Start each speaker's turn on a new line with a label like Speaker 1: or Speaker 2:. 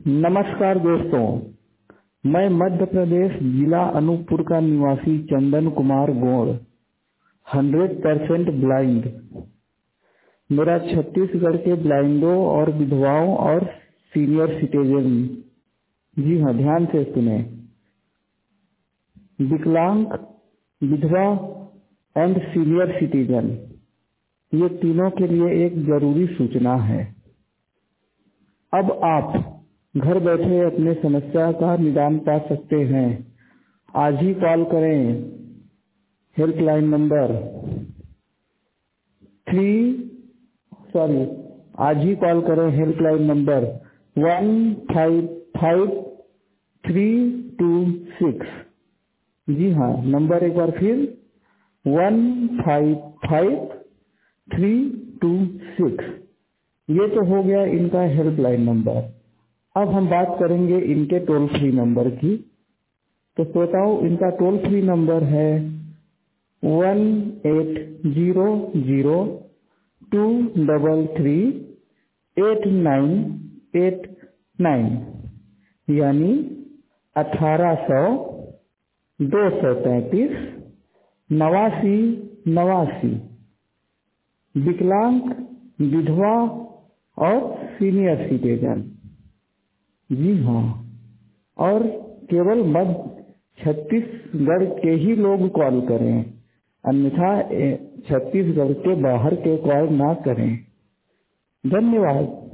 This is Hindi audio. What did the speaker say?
Speaker 1: नमस्कार दोस्तों, मैं मध्य प्रदेश जिला अनूपपुर का निवासी चंदन कुमार गौड़ 100% ब्लाइंड। मेरा छत्तीसगढ़ के ब्लाइंडों और विधवाओं और सीनियर सिटीजन, जी हाँ ध्यान से सुने, विकलांग, विधवा एंड सीनियर सिटीजन, ये तीनों के लिए एक जरूरी सूचना है। अब आप घर बैठे अपने समस्या का निदान पा सकते हैं। आज ही कॉल करें हेल्पलाइन नंबर आज ही कॉल करें हेल्पलाइन नंबर 155326। जी हाँ, नंबर एक बार फिर 155326। ये तो हो गया इनका हेल्पलाइन नंबर। अब हम बात करेंगे इनके टोल फ्री नंबर की। तो श्रोताओं, इनका टोल फ्री नंबर है 1800-233-8989, यानी 1800-233-8989। विकलांग, विधवा और सीनियर सिटीजन, जी हाँ, और केवल मध्य छत्तीसगढ़ के ही लोग कॉल करें, अन्यथा छत्तीसगढ़ के बाहर के कॉल ना करें। धन्यवाद।